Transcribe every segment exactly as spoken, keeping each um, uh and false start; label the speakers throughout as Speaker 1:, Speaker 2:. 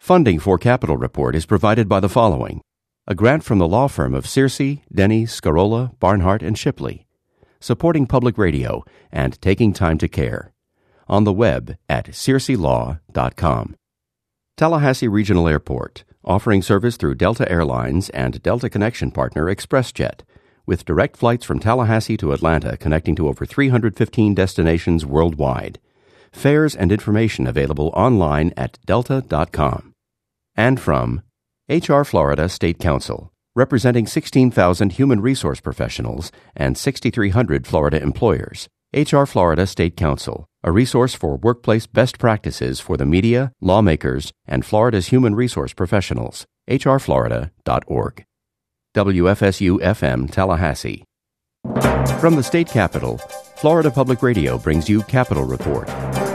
Speaker 1: Funding for Capitol Report is provided by the following. A grant from the law firm of Searcy, Denny, Scarola, Barnhart, and Shipley. Supporting public radio and taking time to care. On the web at searcy law dot com. Tallahassee Regional Airport, offering service through Delta Airlines and Delta Connection partner ExpressJet, with direct flights from Tallahassee to Atlanta connecting to over three hundred fifteen destinations worldwide. Fares and information available online at delta dot com. And from H R Florida State Council, representing sixteen thousand human resource professionals and six thousand three hundred Florida employers. H R Florida State Council, a resource for workplace best practices for the media, lawmakers, and Florida's human resource professionals. h r florida dot org. W F S U F M Tallahassee. From the state capitol, Florida Public Radio brings you Capitol Report.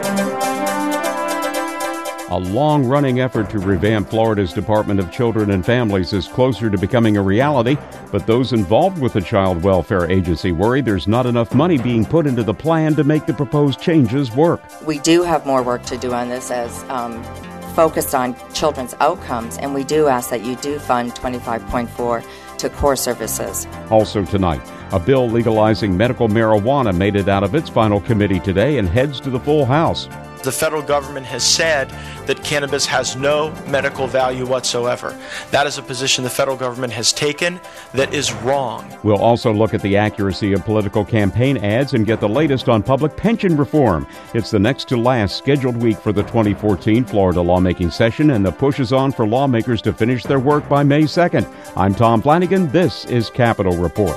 Speaker 2: A long-running effort to revamp Florida's Department of Children and Families is closer to becoming a reality, but those involved with the Child Welfare Agency worry there's not enough money being put into the plan to make the proposed changes work.
Speaker 3: We do have more work to do on this as um, focused on children's outcomes, and we do ask that you do fund twenty-five point four to core services.
Speaker 2: Also tonight, a bill legalizing medical marijuana made it out of its final committee today and heads to the full House.
Speaker 4: The federal government has said that cannabis has no medical value whatsoever. That is a position the federal government has taken that is wrong.
Speaker 2: We'll also look at the accuracy of political campaign ads and get the latest on public pension reform. It's the next to last scheduled week for the twenty fourteen Florida lawmaking session, and the push is on for lawmakers to finish their work by May second. I'm Tom Flanagan. This is Capitol Report.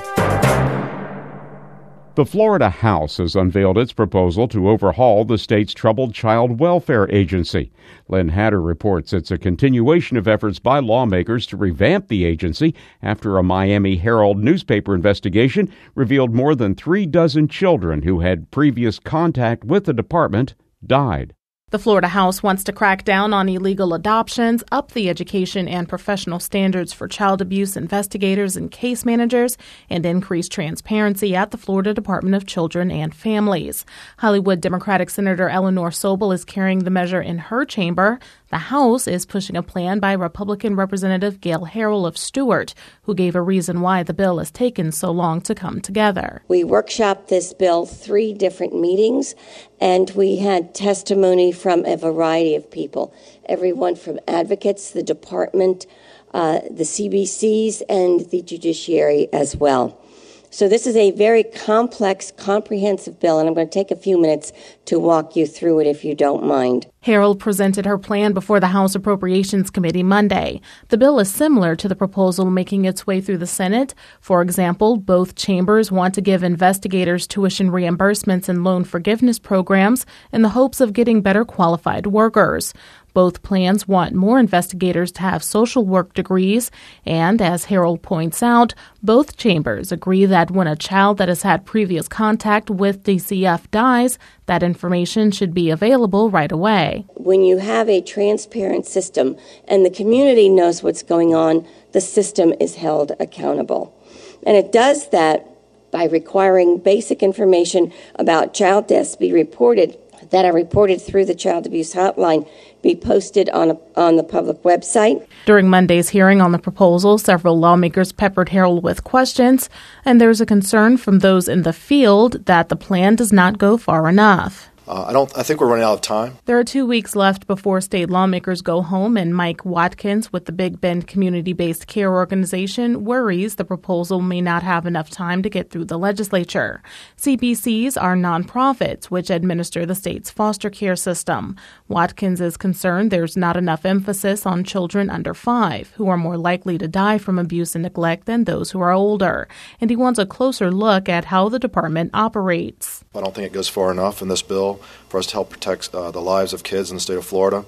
Speaker 2: The Florida House has unveiled its proposal to overhaul the state's troubled Child Welfare Agency. Lynn Hatter reports it's a continuation of efforts by lawmakers to revamp the agency after a Miami Herald newspaper investigation revealed more than three dozen children who had previous contact with the department died.
Speaker 5: The Florida House wants to crack down on illegal adoptions, up the education and professional standards for child abuse investigators and case managers, and increase transparency at the Florida Department of Children and Families. Hollywood Democratic Senator Eleanor Sobel is carrying the measure in her chamber. The House is pushing a plan by Republican Representative Gail Harrell of Stewart, who gave a reason why the bill has taken so long to come together.
Speaker 6: We workshopped this bill three different meetings, and we had testimony from a variety of people, everyone from advocates, the department, uh, the C B Cs, and the judiciary as well. So this is a very complex, comprehensive bill, and I'm going to take a few minutes to walk you through it if you don't mind.
Speaker 5: Harrell presented her plan before the House Appropriations Committee Monday. The bill is similar to the proposal making its way through the Senate. For example, both chambers want to give investigators tuition reimbursements and loan forgiveness programs in the hopes of getting better qualified workers. Both plans want more investigators to have social work degrees, and as Harrell points out, both chambers agree that when a child that has had previous contact with D C F dies, that information should be available right away.
Speaker 6: When you have a transparent system and the community knows what's going on, the system is held accountable. And it does that by requiring basic information about child deaths be reported that are reported through the child abuse hotline be posted on a, on the public website.
Speaker 5: During Monday's hearing on the proposal, several lawmakers peppered Harrell with questions, and there's a concern from those in the field that the plan does not go far enough.
Speaker 7: Uh, I don't. I think we're running out of time.
Speaker 5: There are two weeks left before state lawmakers go home, and Mike Watkins with the Big Bend Community-Based Care Organization worries the proposal may not have enough time to get through the legislature. C B Cs are nonprofits which administer the state's foster care system. Watkins is concerned there's not enough emphasis on children under five, who are more likely to die from abuse and neglect than those who are older, and he wants a closer look at how the department operates.
Speaker 7: I don't think it goes far enough in this bill for us to help protect uh, the lives of kids in the state of Florida.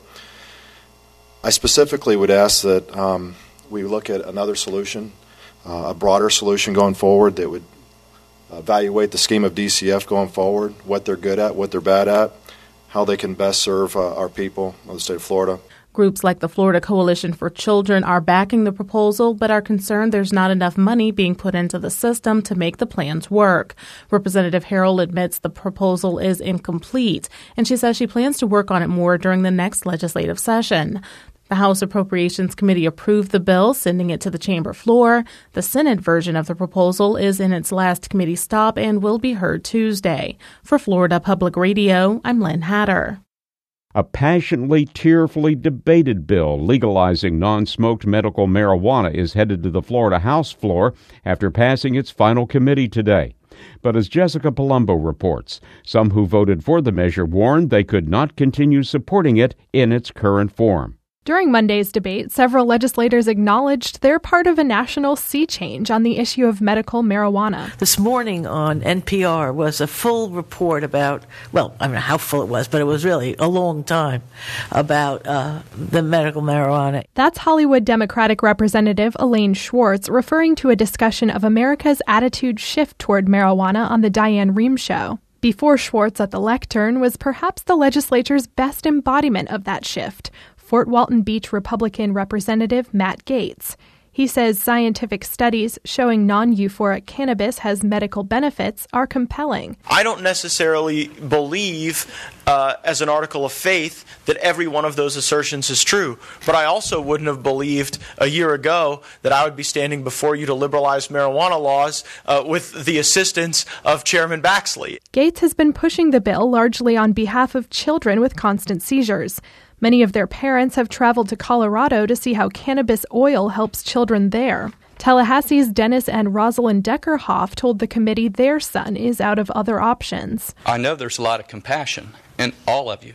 Speaker 7: I specifically would ask that um, we look at another solution, uh, a broader solution going forward that would evaluate the scheme of D C F going forward, what they're good at, what they're bad at, how they can best serve uh, our people of the state of Florida.
Speaker 5: Groups like the Florida Coalition for Children are backing the proposal, but are concerned there's not enough money being put into the system to make the plans work. Representative Harrell admits the proposal is incomplete, and she says she plans to work on it more during the next legislative session. The House Appropriations Committee approved the bill, sending it to the chamber floor. The Senate version of the proposal is in its last committee stop and will be heard Tuesday. For Florida Public Radio, I'm Lynn Hatter.
Speaker 2: A passionately, tearfully debated bill legalizing non-smoked medical marijuana is headed to the Florida House floor after passing its final committee today. But as Jessica Palumbo reports, some who voted for the measure warned they could not continue supporting it in its current form.
Speaker 8: During Monday's debate, several legislators acknowledged they're part of a national sea change on the issue of medical marijuana.
Speaker 9: This morning on N P R was a full report about, well, I don't know how full it was, but it was really a long time, about uh, the medical marijuana.
Speaker 8: That's Hollywood Democratic Representative Elaine Schwartz referring to a discussion of America's attitude shift toward marijuana on the Diane Rehm Show. Before Schwartz at the lectern was perhaps the legislature's best embodiment of that shift, Fort Walton Beach Republican Representative Matt Gaetz. He says scientific studies showing non-euphoric cannabis has medical benefits are compelling.
Speaker 4: I don't necessarily believe, uh, as an article of faith, that every one of those assertions is true. But I also wouldn't have believed a year ago that I would be standing before you to liberalize marijuana laws uh, with the assistance of Chairman Baxley.
Speaker 8: Gaetz has been pushing the bill largely on behalf of children with constant seizures. Many of their parents have traveled to Colorado to see how cannabis oil helps children there. Tallahassee's Dennis and Rosalind Deckerhoff told the committee their son is out of other options.
Speaker 10: I know there's a lot of compassion in all of you.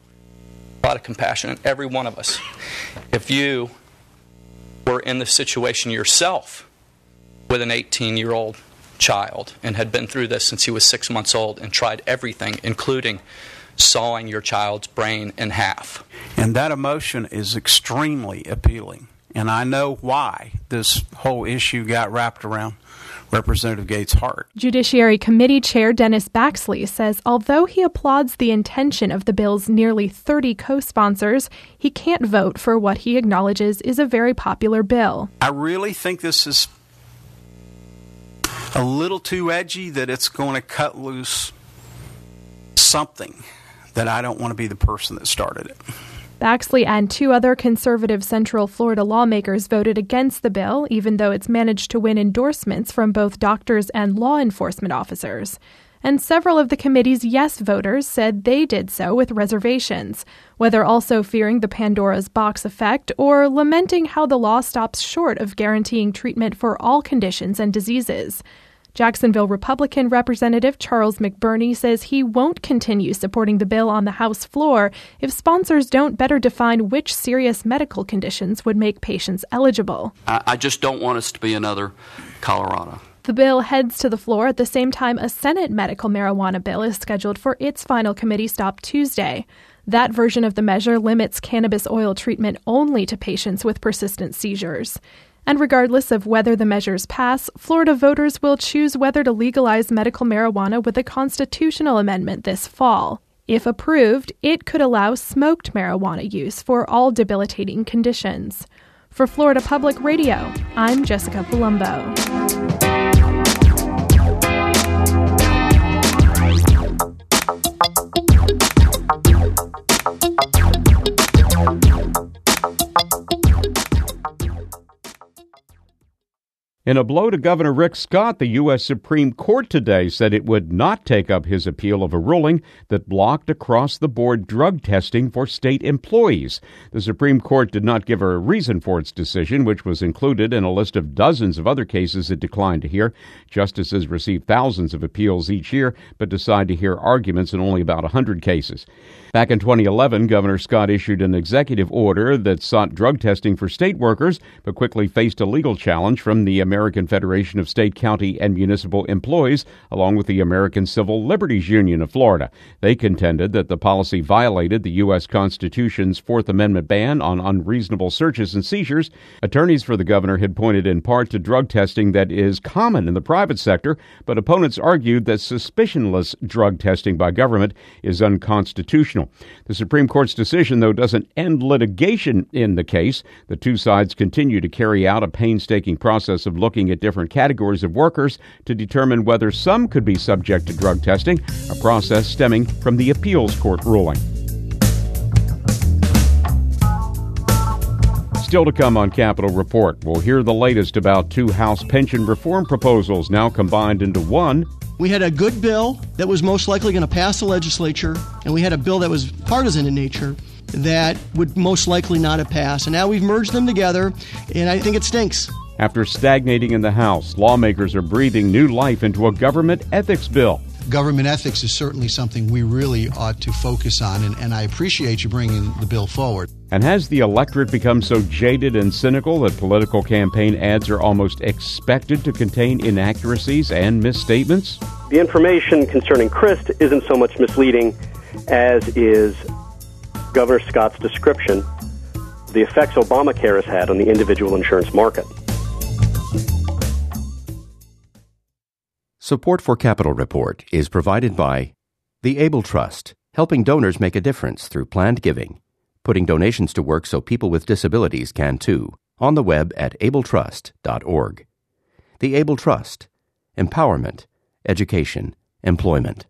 Speaker 10: A lot of compassion in every one of us. If you were in the situation yourself with an eighteen-year-old child and had been through this since he was six months old and tried everything, including sawing your child's brain in half.
Speaker 11: And that emotion is extremely appealing. And I know why this whole issue got wrapped around Representative Gaetz' heart.
Speaker 8: Judiciary Committee Chair Dennis Baxley says although he applauds the intention of the bill's nearly thirty co-sponsors, he can't vote for what he acknowledges is a very popular bill.
Speaker 11: I really think this is a little too edgy, that it's going to cut loose something that I don't want to be the person that started it.
Speaker 8: Baxley and two other conservative Central Florida lawmakers voted against the bill, even though it's managed to win endorsements from both doctors and law enforcement officers. And several of the committee's yes voters said they did so with reservations, whether also fearing the Pandora's box effect or lamenting how the law stops short of guaranteeing treatment for all conditions and diseases. Jacksonville Republican Representative Charles McBurney says he won't continue supporting the bill on the House floor if sponsors don't better define which serious medical conditions would make patients eligible.
Speaker 12: I, I just don't want us to be another Colorado.
Speaker 8: The bill heads to the floor at the same time a Senate medical marijuana bill is scheduled for its final committee stop Tuesday. That version of the measure limits cannabis oil treatment only to patients with persistent seizures. And regardless of whether the measures pass, Florida voters will choose whether to legalize medical marijuana with a constitutional amendment this fall. If approved, it could allow smoked marijuana use for all debilitating conditions. For Florida Public Radio, I'm Jessica Palumbo.
Speaker 2: In a blow to Governor Rick Scott, the U S Supreme Court today said it would not take up his appeal of a ruling that blocked across-the-board drug testing for state employees. The Supreme Court did not give a reason for its decision, which was included in a list of dozens of other cases it declined to hear. Justices receive thousands of appeals each year, but decide to hear arguments in only about one hundred cases. Back in twenty eleven, Governor Scott issued an executive order that sought drug testing for state workers, but quickly faced a legal challenge from the American Federation of State, County, and Municipal Employees, along with the American Civil Liberties Union of Florida. They contended that the policy violated the U S Constitution's Fourth Amendment ban on unreasonable searches and seizures. Attorneys for the governor had pointed in part to drug testing that is common in the private sector, but opponents argued that suspicionless drug testing by government is unconstitutional. The Supreme Court's decision, though, doesn't end litigation in the case. The two sides continue to carry out a painstaking process of looking at different categories of workers to determine whether some could be subject to drug testing, a process stemming from the appeals court ruling. Still to come on Capitol Report, we'll hear the latest about two House pension reform proposals now combined into one.
Speaker 13: We had a good bill that was most likely going to pass the legislature, and we had a bill that was partisan in nature that would most likely not have passed. And now we've merged them together, and I think it stinks.
Speaker 2: After stagnating in the House, lawmakers are breathing new life into a government ethics bill.
Speaker 14: Government ethics is certainly something we really ought to focus on, and, and I appreciate you bringing the bill forward.
Speaker 2: And has the electorate become so jaded and cynical that political campaign ads are almost expected to contain inaccuracies and misstatements?
Speaker 15: The information concerning Crist isn't so much misleading as is Governor Scott's description of the effects Obamacare has had on the individual insurance market.
Speaker 1: Support for Capitol Report is provided by the Able Trust, helping donors make a difference through planned giving, putting donations to work so people with disabilities can too, on the web at able trust dot org. The Able Trust, empowerment, education, employment.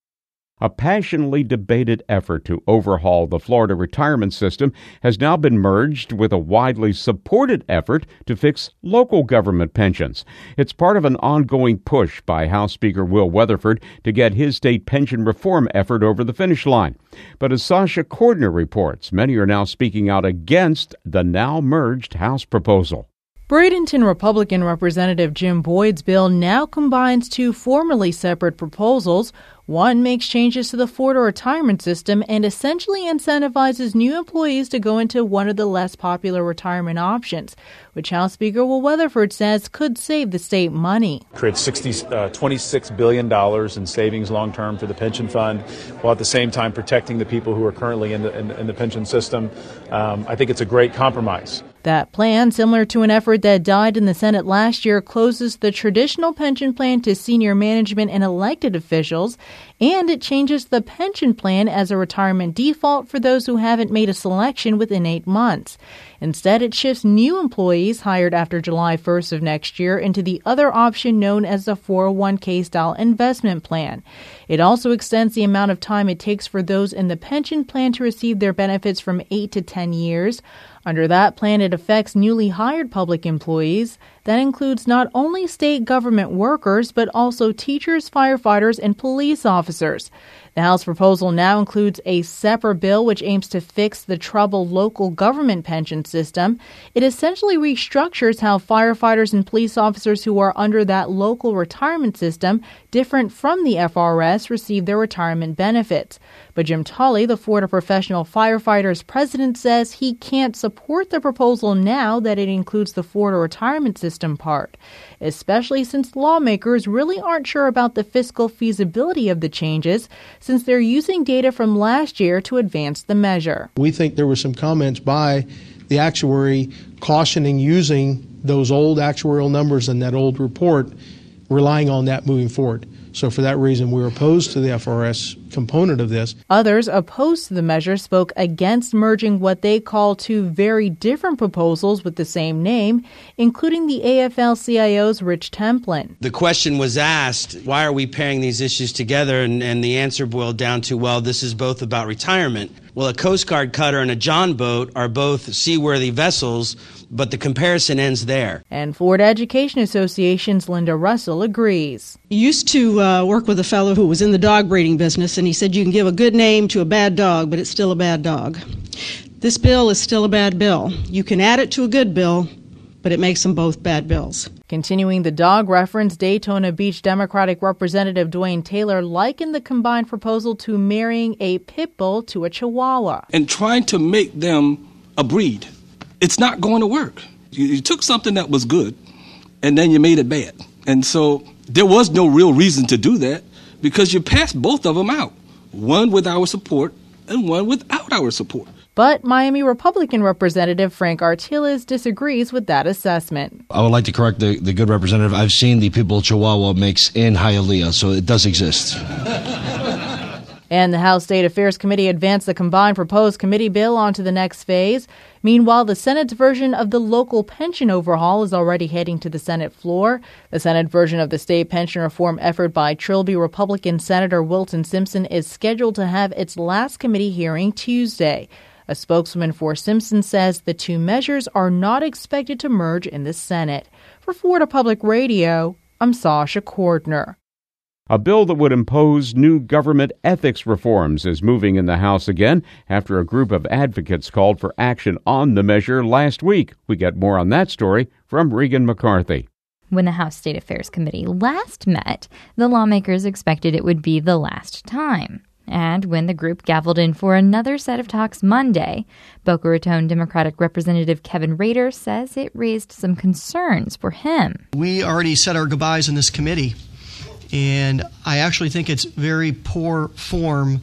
Speaker 2: A passionately debated effort to overhaul the Florida retirement system has now been merged with a widely supported effort to fix local government pensions. It's part of an ongoing push by House Speaker Will Weatherford to get his state pension reform effort over the finish line. But as Sasha Cordner reports, many are now speaking out against the now merged House proposal.
Speaker 16: Bradenton Republican Representative Jim Boyd's bill now combines two formerly separate proposals. One makes changes to the Florida retirement system and essentially incentivizes new employees to go into one of the less popular retirement options, which House Speaker Will Weatherford says could save the state money.
Speaker 17: Create sixty, uh, twenty-six billion dollars in savings long-term for the pension fund, while at the same time protecting the people who are currently in the, in, in the pension system. Um, I think it's a great compromise.
Speaker 16: That plan, similar to an effort that died in the Senate last year, closes the traditional pension plan to senior management and elected officials, and it changes the pension plan as a retirement default for those who haven't made a selection within eight months. Instead, it shifts new employees hired after July first of next year into the other option known as the four oh one k-style investment plan. It also extends the amount of time it takes for those in the pension plan to receive their benefits from eight to ten years. Under that plan, it affects newly hired public employees. That includes not only state government workers, but also teachers, firefighters, and police officers. The House proposal now includes a separate bill which aims to fix the troubled local government pension system. It essentially restructures how firefighters and police officers who are under that local retirement system, different from the F R S, receive their retirement benefits. But Jim Tully, the Florida Professional Firefighters president, says he can't support the proposal now that it includes the Florida retirement system part, especially since lawmakers really aren't sure about the fiscal feasibility of the changes, since they're using data from last year to advance the measure.
Speaker 18: We think there were some comments by the actuary cautioning using those old actuarial numbers and that old report, relying on that moving forward. So for that reason, we're opposed to the F R S component of this.
Speaker 16: Others opposed to the measure spoke against merging what they call two very different proposals with the same name, including the A F L C I O's Rich Templin.
Speaker 19: The question was asked, why are we pairing these issues together? And, and the answer boiled down to, well, this is both about retirement. Well, a Coast Guard cutter and a John boat are both seaworthy vessels, but the comparison ends there.
Speaker 16: And Florida Education Association's Linda Russell agrees.
Speaker 20: I used to uh, work with a fellow who was in the dog breeding business, and he said you can give a good name to a bad dog, but it's still a bad dog. This bill is still a bad bill. You can add it to a good bill, but it makes them both bad bills.
Speaker 16: Continuing the dog reference, Daytona Beach Democratic Representative Dwayne Taylor likened the combined proposal to marrying a pit bull to a chihuahua.
Speaker 21: And trying to make them a breed. It's not going to work. You, you took something that was good, and then you made it bad. And so there was no real reason to do that because you passed both of them out, one with our support and one without our support.
Speaker 16: But Miami Republican Representative Frank Artiles disagrees with that assessment.
Speaker 22: I would like to correct the, the good representative. I've seen the Pitbull Chihuahua mix in Hialeah, so it does exist.
Speaker 16: And the House State Affairs Committee advanced the combined proposed committee bill onto the next phase. Meanwhile, the Senate's version of the local pension overhaul is already heading to the Senate floor. The Senate version of the state pension reform effort by Trilby Republican Senator Wilton Simpson is scheduled to have its last committee hearing Tuesday. A spokesman for Simpson says the two measures are not expected to merge in the Senate. For Florida Public Radio, I'm Sasha Cordner.
Speaker 2: A bill that would impose new government ethics reforms is moving in the House again after a group of advocates called for action on the measure last week. We get more on that story from Regan McCarthy.
Speaker 3: When the House State Affairs Committee last met, the lawmakers expected it would be the last time. And when the group gavelled in for another set of talks Monday, Boca Raton Democratic Representative Kevin Rader says it raised some concerns for him.
Speaker 13: We already said our goodbyes in this committee. And I actually think it's very poor form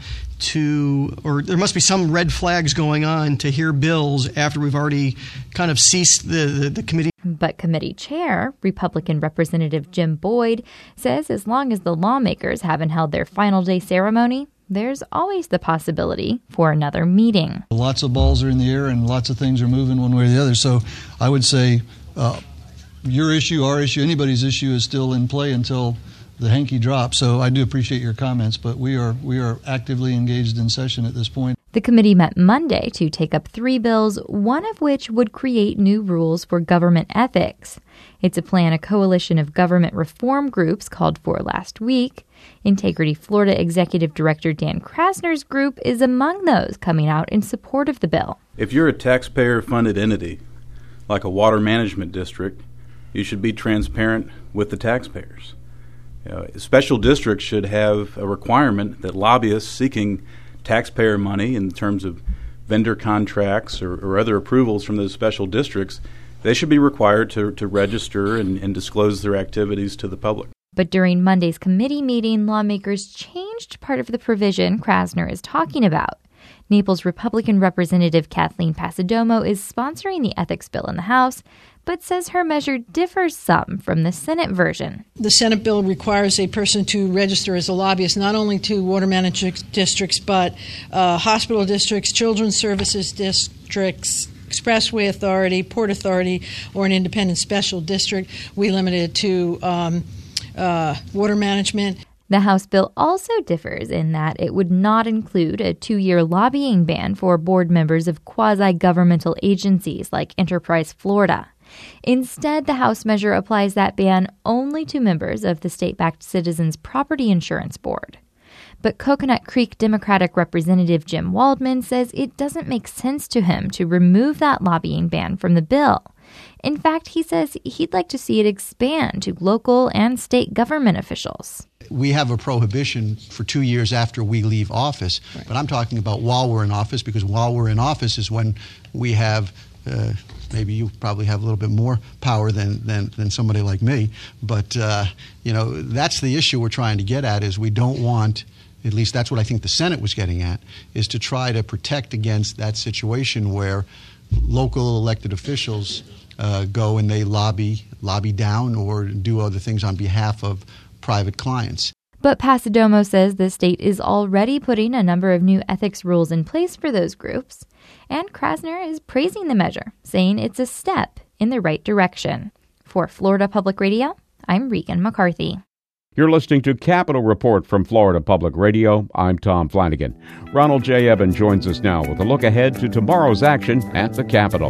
Speaker 13: to, or there must be some red flags going on to hear bills after we've already kind of ceased the, the, the committee.
Speaker 3: But committee chair, Republican Representative Jim Boyd, says as long as the lawmakers haven't held their final day ceremony, there's always the possibility for another meeting.
Speaker 6: Lots of balls are in the air and lots of things are moving one way or the other. So I would say uh, your issue, our issue, anybody's issue is still in play until the hanky drops. So I do appreciate your comments, but we are we are actively engaged in session at this point.
Speaker 3: The committee met Monday to take up three bills, one of which would create new rules for government ethics. It's a plan a coalition of government reform groups called for last week. Integrity Florida Executive Director Dan Krasner's group is among those coming out in support of the bill.
Speaker 23: If you're a taxpayer-funded entity, like a water management district, you should be transparent with the taxpayers. You know, special districts should have a requirement that lobbyists seeking taxpayer money in terms of vendor contracts or, or other approvals from those special districts, they should be required to, to register and, and disclose their activities to the public.
Speaker 3: But during Monday's committee meeting, lawmakers changed part of the provision Krasner is talking about. Naples Republican Representative Kathleen Passidomo is sponsoring the ethics bill in the House, but says her measure differs some from the Senate version.
Speaker 24: The Senate bill requires a person to register as a lobbyist not only to water management districts, but uh, hospital districts, children's services districts, expressway authority, port authority, or an independent special district. We limited it to um, uh, water management.
Speaker 3: The House bill also differs in that it would not include a two-year lobbying ban for board members of quasi-governmental agencies like Enterprise Florida. Instead, the House measure applies that ban only to members of the state-backed Citizens Property Insurance Board. But Coconut Creek Democratic Representative Jim Waldman says it doesn't make sense to him to remove that lobbying ban from the bill. In fact, he says he'd like to see it expand to local and state government officials.
Speaker 14: We have a prohibition for two years after we leave office, right. But I'm talking about while we're in office, because while we're in office is when we have uh, maybe you probably have a little bit more power than than, than somebody like me, but uh, you know that's the issue we're trying to get at is we don't want, at least that's what I think the Senate was getting at, is to try to protect against that situation where local elected officials uh, go and they lobby lobby down or do other things on behalf of private clients.
Speaker 3: But Passidomo says the state is already putting a number of new ethics rules in place for those groups, and Krasner is praising the measure, saying it's a step in the right direction. For Florida Public Radio, I'm Regan McCarthy.
Speaker 2: You're listening to Capitol Report from Florida Public Radio. I'm Tom Flanagan. Ronald J. Eben joins us now with a look ahead to tomorrow's action at the Capitol.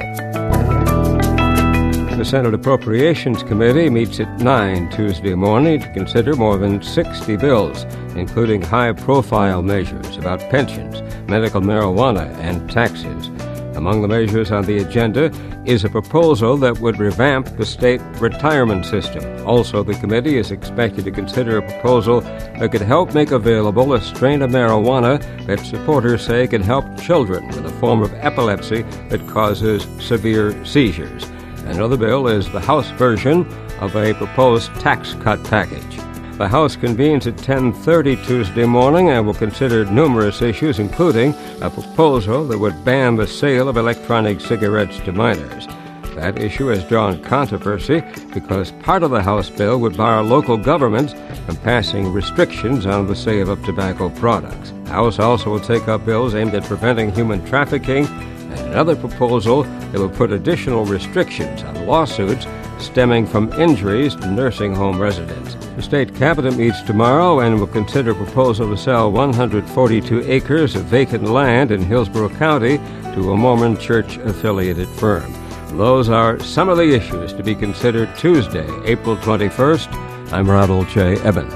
Speaker 25: The Senate Appropriations Committee meets at nine Tuesday morning to consider more than sixty bills, including high-profile measures about pensions, medical marijuana, and taxes. Among the measures on the agenda is a proposal that would revamp the state retirement system. Also, the committee is expected to consider a proposal that could help make available a strain of marijuana that supporters say can help children with a form of epilepsy that causes severe seizures. Another bill is the House version of a proposed tax cut package. The House convenes at ten thirty Tuesday morning and will consider numerous issues, including a proposal that would ban the sale of electronic cigarettes to minors. That issue has drawn controversy because part of the House bill would bar local governments from passing restrictions on the sale of tobacco products. The House also will take up bills aimed at preventing human trafficking, and Another proposal that will put additional restrictions on lawsuits stemming from injuries to nursing home residents. The state cabinet meets tomorrow and will consider a proposal to sell one hundred forty-two acres of vacant land in Hillsborough County to a Mormon church-affiliated firm. Those are some of the issues to be considered Tuesday, April twenty-first. I'm Ronald J. Eben.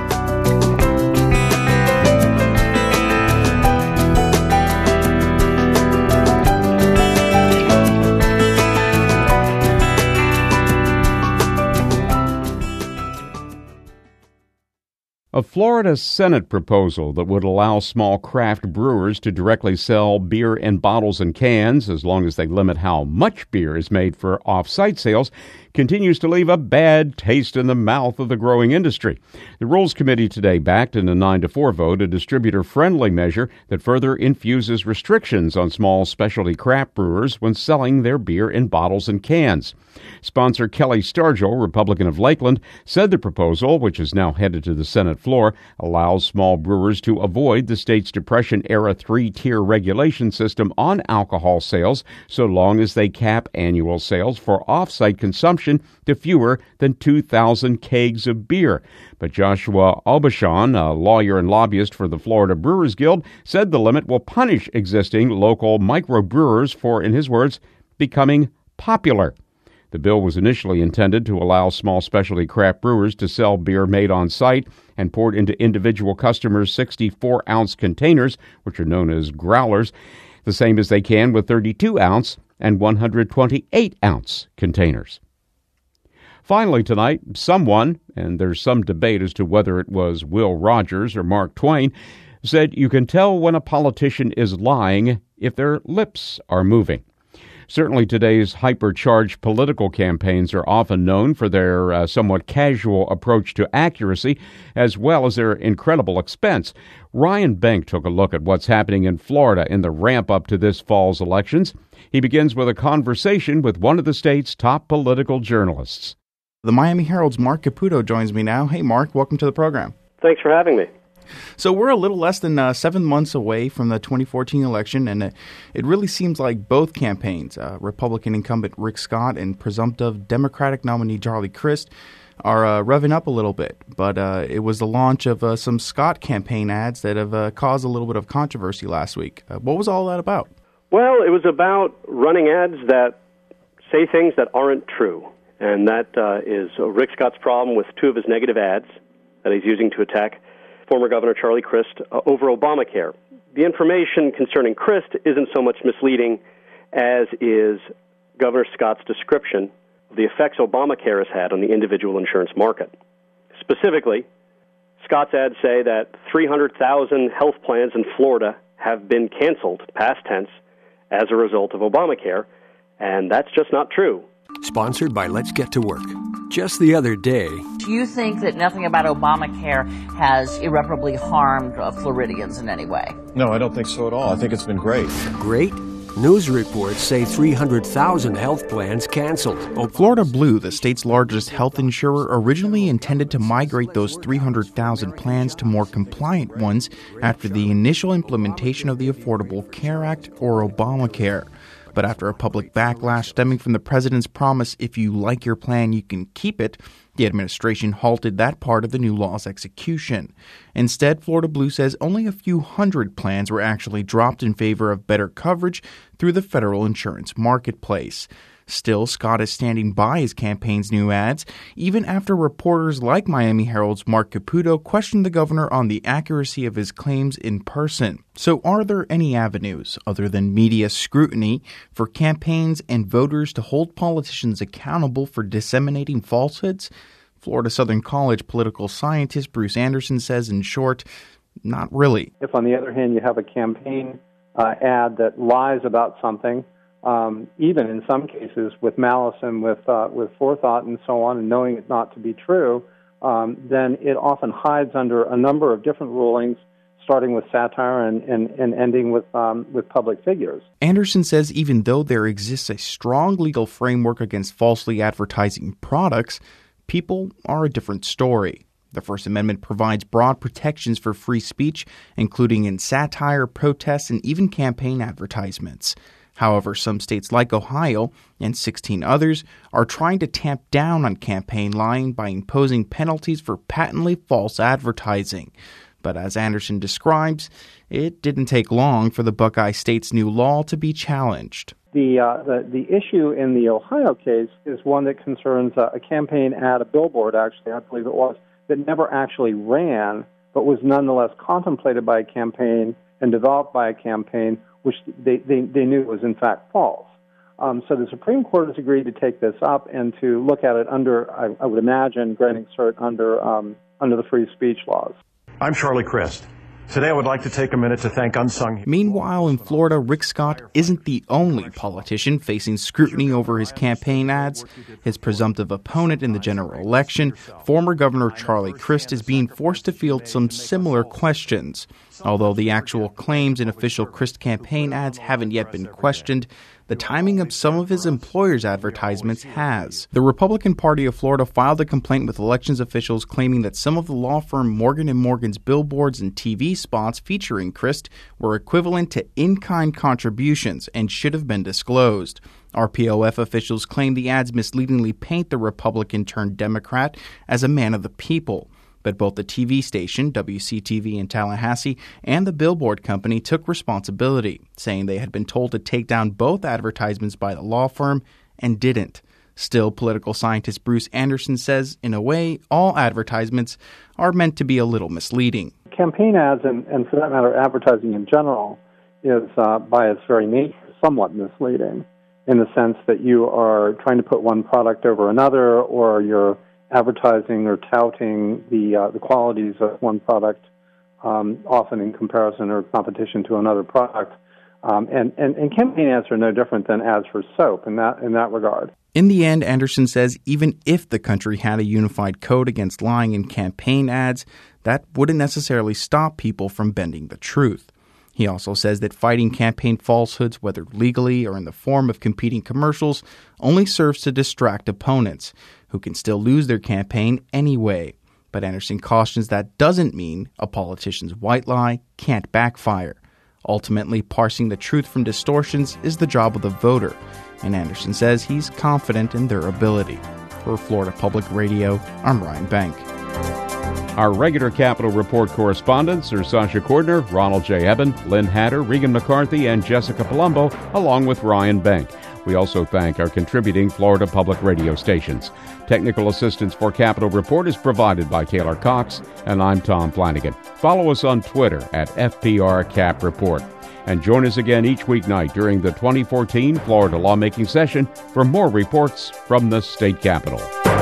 Speaker 2: A Florida Senate proposal that would allow small craft brewers to directly sell beer in bottles and cans, as long as they limit how much beer is made for off-site sales, continues to leave a bad taste in the mouth of the growing industry. The Rules Committee today backed in a nine to four vote a distributor-friendly measure that further infuses restrictions on small specialty craft brewers when selling their beer in bottles and cans. Sponsor Kelly Stargell, Republican of Lakeland, said the proposal, which is now headed to the Senate floor, allows small brewers to avoid the state's Depression-era three-tier regulation system on alcohol sales so long as they cap annual sales for off-site consumption to fewer than two thousand kegs of beer. But Joshua Aubuchon, a lawyer and lobbyist for the Florida Brewers Guild, said the limit will punish existing local microbrewers for, in his words, becoming popular. The bill was initially intended to allow small specialty craft brewers to sell beer made on site and poured into individual customers' sixty-four ounce containers, which are known as growlers, the same as they can with thirty-two ounce and one hundred twenty-eight ounce containers. Finally tonight, someone, and there's some debate as to whether it was Will Rogers or Mark Twain, said you can tell when a politician is lying if their lips are moving. Certainly today's hypercharged political campaigns are often known for their uh, somewhat casual approach to accuracy, as well as their incredible expense. Ryan Bank took a look at what's happening in Florida in the ramp-up to this fall's elections. He begins with a conversation with one of the state's top political journalists.
Speaker 4: The Miami Herald's Mark Caputo joins me now. Hey, Mark, welcome to the program.
Speaker 15: Thanks for having me.
Speaker 4: So we're a little less than uh, seven months away from the twenty fourteen election, and it, it really seems like both campaigns, uh, Republican incumbent Rick Scott and presumptive Democratic nominee Charlie Crist, are uh, revving up a little bit. But uh, it was the launch of uh, some Scott campaign ads that have uh, caused a little bit of controversy last week. Uh, what was all that about?
Speaker 15: Well, it was about running ads that say things that aren't true. And that uh, is uh, Rick Scott's problem with two of his negative ads that he's using to attack former Governor Charlie Crist uh, over Obamacare. The information concerning Crist isn't so much misleading as is Governor Scott's description of the effects Obamacare has had on the individual insurance market. Specifically, Scott's ads say that three hundred thousand health plans in Florida have been canceled, past tense, as a result of Obamacare, and that's just not true.
Speaker 5: Sponsored by Let's Get to Work. Just the other day...
Speaker 7: Do you think that nothing about Obamacare has irreparably harmed uh, Floridians in any way?
Speaker 9: No, I don't think so at all. I think it's been great.
Speaker 5: Great? News reports say three hundred thousand health plans canceled.
Speaker 4: Oh, Florida Blue, the state's largest health insurer, originally intended to migrate those three hundred thousand plans to more compliant ones after the initial implementation of the Affordable Care Act, or Obamacare. But after a public backlash stemming from the president's promise, if you like your plan, you can keep it, the administration halted that part of the new law's execution. Instead, Florida Blue says only a few hundred plans were actually dropped in favor of better coverage through the federal insurance marketplace. Still, Scott is standing by his campaign's new ads, even after reporters like Miami Herald's Mark Caputo questioned the governor on the accuracy of his claims in person. So are there any avenues, other than media scrutiny, for campaigns and voters to hold politicians accountable for disseminating falsehoods? Florida Southern College political scientist Bruce Anderson says, in short, not really.
Speaker 10: If, on the other hand, you have a campaign uh, ad that lies about something, Um, even in some cases with malice and with uh, with forethought and so on, and knowing it not to be true, um, then it often hides under a number of different rulings, starting with satire and, and, and ending with um, with public figures.
Speaker 4: Anderson says even though there exists a strong legal framework against falsely advertising products, people are a different story. The First Amendment provides broad protections for free speech, including in satire, protests, and even campaign advertisements. However, some states like Ohio and sixteen others are trying to tamp down on campaign lying by imposing penalties for patently false advertising. But as Anderson describes, it didn't take long for the Buckeye State's new law to be challenged.
Speaker 10: The, uh, the the issue in the Ohio case is one that concerns uh, a campaign ad, a billboard actually, I believe it was, that never actually ran, but was nonetheless contemplated by a campaign and developed by a campaign, which they, they, they knew was in fact false. Um, so the Supreme Court has agreed to take this up and to look at it under, I, I would imagine, granting cert under um, under the free speech laws.
Speaker 9: I'm Charlie Crist. Today I would like to take a minute to thank Unsung.
Speaker 4: Meanwhile, in Florida, Rick Scott isn't the only politician facing scrutiny over his campaign ads. His presumptive opponent in the general election, former Governor Charlie Crist, is being forced to field some similar questions. Although the actual claims in official Crist campaign ads haven't yet been questioned, the timing of some of his employers' advertisements has. The Republican Party of Florida filed a complaint with elections officials claiming that some of the law firm Morgan and Morgan's billboards and T V spots featuring Crist were equivalent to in-kind contributions and should have been disclosed. R P O F officials claim the ads misleadingly paint the Republican-turned-Democrat as a man of the people. But both the T V station, W C T V in Tallahassee, and the billboard company took responsibility, saying they had been told to take down both advertisements by the law firm and didn't. Still, political scientist Bruce Anderson says, in a way, all advertisements are meant to be a little misleading.
Speaker 10: Campaign ads, and, and for that matter, advertising in general, is uh, by its very nature somewhat misleading in the sense that you are trying to put one product over another, or you're advertising or touting the uh, the qualities of one product, um, often in comparison or competition to another product. Um, and, and, and campaign ads are no different than ads for soap in that in that regard.
Speaker 4: In the end, Anderson says even if the country had a unified code against lying in campaign ads, that wouldn't necessarily stop people from bending the truth. He also says that fighting campaign falsehoods, whether legally or in the form of competing commercials, only serves to distract opponents, who can still lose their campaign anyway. But Anderson cautions that doesn't mean a politician's white lie can't backfire. Ultimately, parsing the truth from distortions is the job of the voter, and Anderson says he's confident in their ability. For Florida Public Radio, I'm Ryan Bank.
Speaker 2: Our regular Capitol Report correspondents are Sasha Cordner, Ronald J. Eben, Lynn Hatter, Regan McCarthy, and Jessica Palumbo, along with Ryan Bank. We also thank our contributing Florida Public Radio stations. Technical assistance for Capitol Report is provided by Taylor Cox, and I'm Tom Flanagan. Follow us on Twitter at F P R Cap Report. And join us again each weeknight during the twenty fourteen Florida lawmaking session for more reports from the state capitol.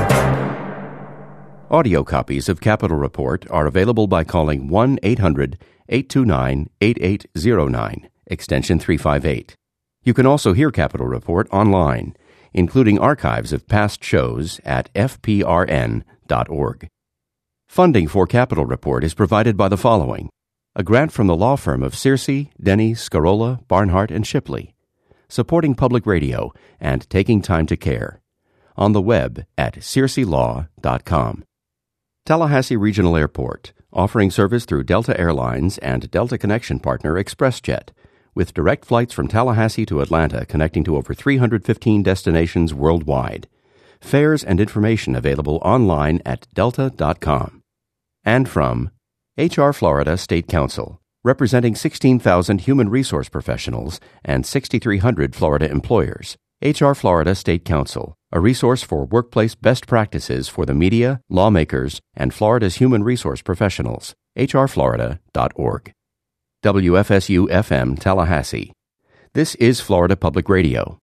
Speaker 1: Audio copies of Capitol Report are available by calling one eight hundred eight two nine eight eight zero nine, extension three five eight. You can also hear Capitol Report online, including archives of past shows at f p r n dot org. Funding for Capitol Report is provided by the following: a grant from the law firm of Searcy, Denny, Scarola, Barnhart, and Shipley, supporting public radio and taking time to care. On the web at searcy law dot com. Tallahassee Regional Airport, offering service through Delta Airlines and Delta Connection partner ExpressJet, with direct flights from Tallahassee to Atlanta connecting to over three hundred fifteen destinations worldwide. Fares and information available online at delta dot com. And from H R Florida State Council, representing sixteen thousand human resource professionals and six thousand three hundred Florida employers. H R Florida State Council, a resource for workplace best practices for the media, lawmakers, and Florida's human resource professionals. h r florida dot org. W F S U F M Tallahassee. This is Florida Public Radio.